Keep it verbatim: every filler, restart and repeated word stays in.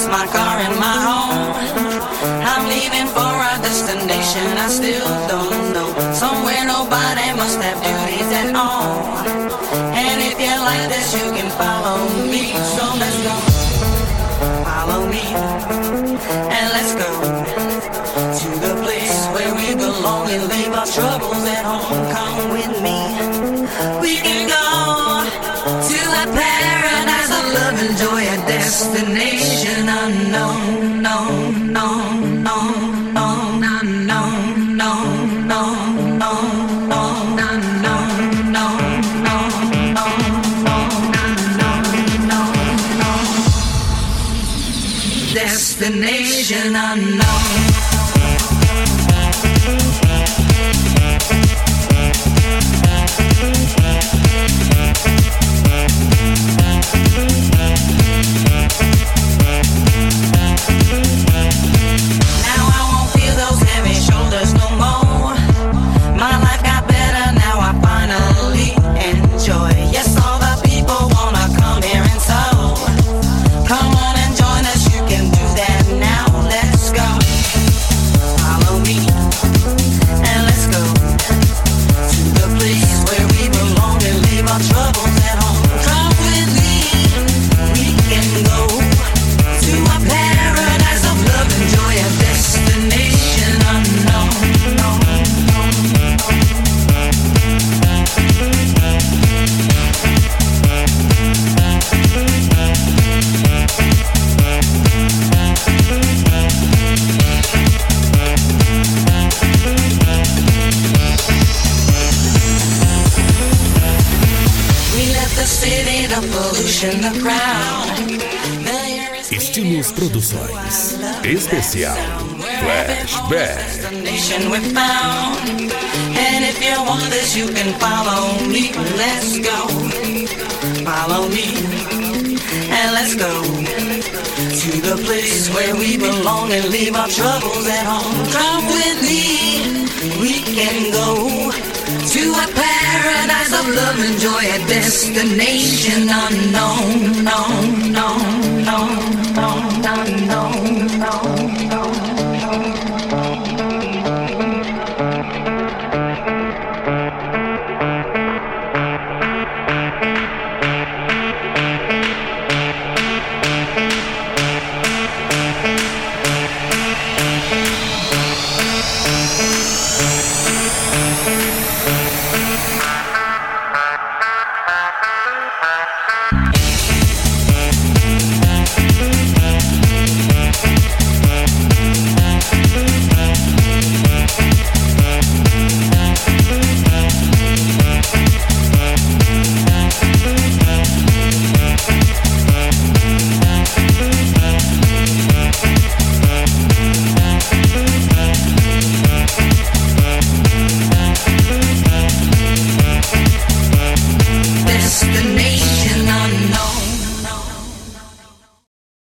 my car and my home. I'm leaving for a destination I still don't know. Somewhere nobody must have duties at all. And if you like this, you can follow me. So let's go. Follow me. And let's go to the place where we belong and leave our troubles at home. Come with me. We can go to a paradise of love and joy, a destination unknown, no, no, no, no, no, no, no, no, no, no, no, no, destination unknown. Estilos Produções Especial Flashback. And if you want this, you can follow me. Let's go. Follow me. And let's go to the place where we belong and leave our troubles at home. Come with me. We can go to a paradise of love and joy, a destination unknown, no, no, no, no, no, no, no, no.